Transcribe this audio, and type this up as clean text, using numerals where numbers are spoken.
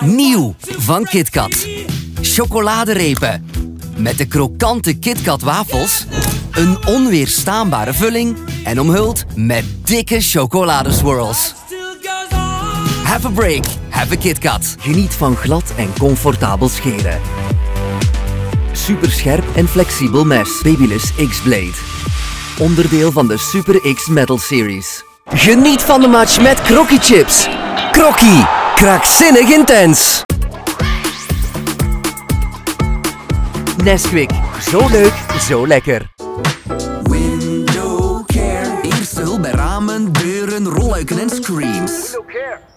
Nieuw van KitKat. Chocoladerepen. Met de krokante KitKat wafels. Een onweerstaanbare vulling. En omhuld met dikke chocoladeswirls. Have a break. Have a KitKat. Geniet van glad en comfortabel scheren. Superscherp en flexibel mes. Babyliss X-Blade. Onderdeel van de Super X Metal Series. Geniet van de match met Crocky Chips. Crocky. Krankzinnig intens. Nesquik. Zo leuk, zo lekker. Window Care. Eerste hulp bij ramen, deuren, rolluiken en screens.